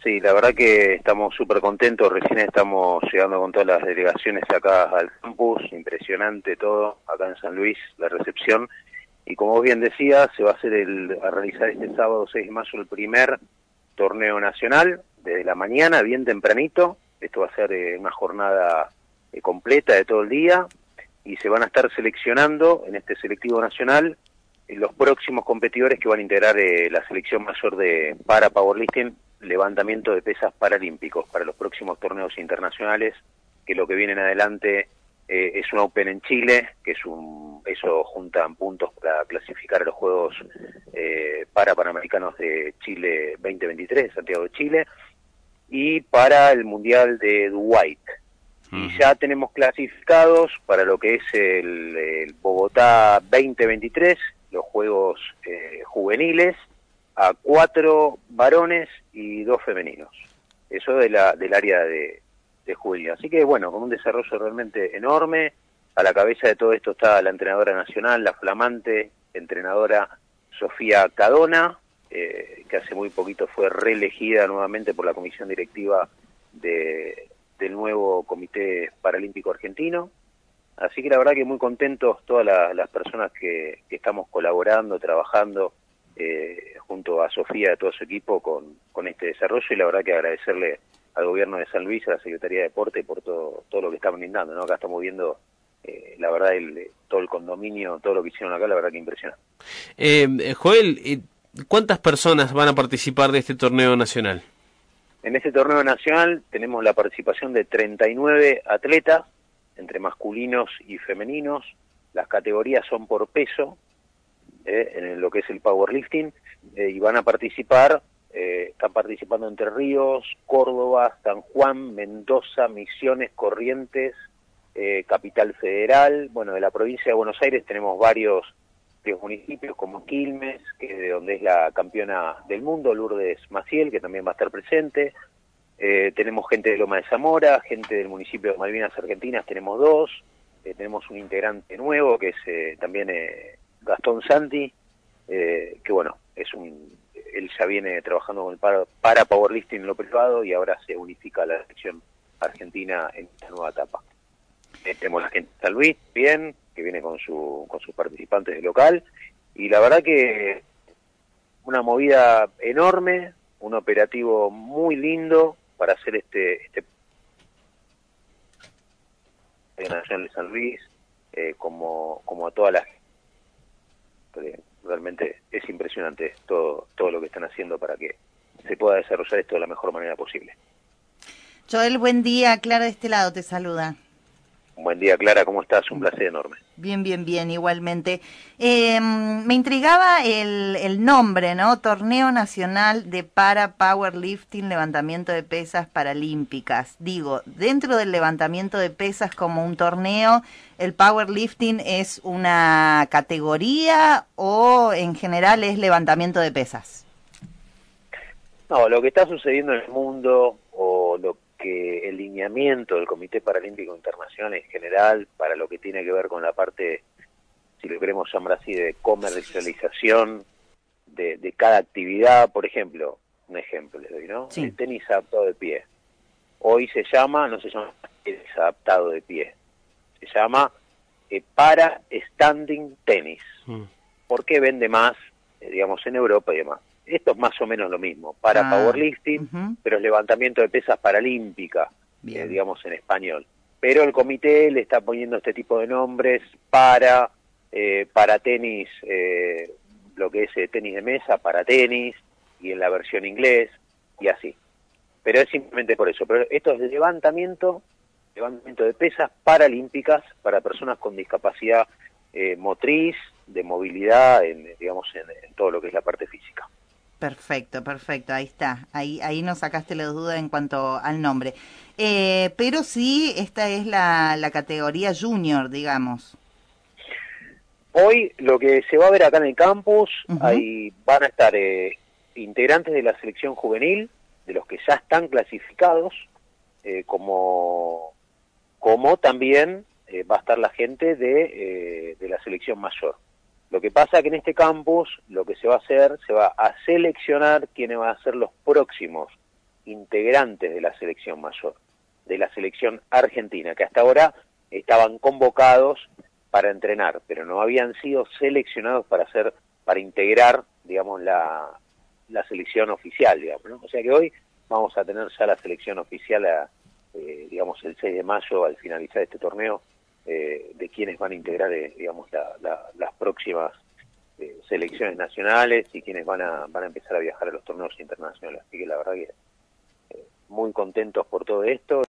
Sí, la verdad que estamos súper contentos, recién estamos llegando con todas las delegaciones acá al campus, impresionante todo, acá en San Luis, la recepción, y como vos bien decías, se va a realizar este sábado 6 de mayo el primer torneo nacional, desde la mañana, bien tempranito, esto va a ser una jornada completa de todo el día, y se van a estar seleccionando en este selectivo nacional los próximos competidores que van a integrar la selección mayor de para powerlifting, levantamiento de pesas paralímpicos para los próximos torneos internacionales, que lo que viene en adelante es un Open en Chile, que es eso juntan puntos para clasificar a los Juegos para Panamericanos de Chile 2023, Santiago de Chile, y para el Mundial de Dubai. Y ya tenemos clasificados para lo que es el Bogotá 2023, los Juegos juveniles, a 4 varones y 2 femeninos. Eso del área de juvenil. Así que bueno, con un desarrollo realmente enorme. A la cabeza de todo esto está la entrenadora nacional, la flamante entrenadora Sofía Cadona, que hace muy poquito fue reelegida nuevamente por la comisión directiva del nuevo Comité Paralímpico Argentino. Así que la verdad que muy contentos todas las personas que estamos colaborando, trabajando junto a Sofía y a todo su equipo con este desarrollo, y la verdad que agradecerle al gobierno de San Luis, a la Secretaría de Deporte por todo lo que están brindando, ¿no? Acá estamos viendo la verdad todo el condominio, todo lo que hicieron acá, la verdad que impresiona. Joel, ¿cuántas personas van a participar de este torneo nacional? En este torneo nacional tenemos la participación de 39 atletas, entre masculinos y femeninos. Las categorías son por peso, en lo que es el powerlifting, y van a participar, están participando Entre Ríos, Córdoba, San Juan, Mendoza, Misiones, Corrientes, Capital Federal. Bueno, de la provincia de Buenos Aires tenemos varios municipios como Quilmes, que es de donde es la campeona del mundo, Lourdes Maciel, que también va a estar presente. Tenemos gente de Loma de Zamora, gente del municipio de Malvinas Argentinas, tenemos 2. Tenemos un integrante nuevo que es también Gastón Santi, que bueno, él ya viene trabajando con el para powerlifting en lo privado y ahora se unifica la selección argentina en esta nueva etapa. Tenemos la gente de San Luis, bien, que viene con sus participantes del local, y la verdad que una movida enorme, un operativo muy lindo para hacer este Nacional de San Luis, como a todas las... Realmente es impresionante todo lo que están haciendo para que se pueda desarrollar esto de la mejor manera posible. Joel, buen día. Clara de este lado te saluda. Buen día, Clara, ¿cómo estás? Un placer enorme. Bien, igualmente. Me intrigaba el nombre, ¿no? Torneo Nacional de Para Powerlifting, levantamiento de pesas paralímpicas. Digo, dentro del levantamiento de pesas como un torneo, ¿el powerlifting es una categoría o en general es levantamiento de pesas? No, lo que está sucediendo en el mundo, o lo que el lineamiento del Comité Paralímpico Internacional en general, para lo que tiene que ver con la parte, si lo queremos llamar así, de comercialización de cada actividad. Por ejemplo, un ejemplo les doy, ¿no? Sí. El tenis adaptado de pie. Hoy no se llama tenis adaptado de pie, se llama para standing tenis. ¿Por qué vende más, digamos, en Europa y demás? Esto es más o menos lo mismo, para powerlifting, pero es levantamiento de pesas paralímpica, digamos en español. Pero el comité le está poniendo este tipo de nombres para tenis, lo que es tenis de mesa, para tenis, y en la versión inglés, y así. Pero es simplemente por eso. Pero esto es levantamiento de pesas paralímpicas para personas con discapacidad motriz, de movilidad, digamos, en todo lo que es la parte física. Perfecto, ahí está. Ahí nos sacaste la duda en cuanto al nombre. Pero sí, esta es la categoría junior, digamos. Hoy lo que se va a ver acá en el campus, ahí van a estar integrantes de la selección juvenil, de los que ya están clasificados, como también va a estar la gente de la selección mayor. Lo que pasa que en este campus lo que se va a hacer, se va a seleccionar quiénes van a ser los próximos integrantes de la selección mayor, de la selección argentina, que hasta ahora estaban convocados para entrenar, pero no habían sido seleccionados para integrar, digamos, la selección oficial, digamos, ¿no? O sea que hoy vamos a tener ya la selección oficial, digamos, el 6 de mayo, al finalizar este torneo, de quienes van a integrar, digamos, las próximas selecciones nacionales y quienes van a empezar a viajar a los torneos internacionales. Así que la verdad que muy contentos por todo esto.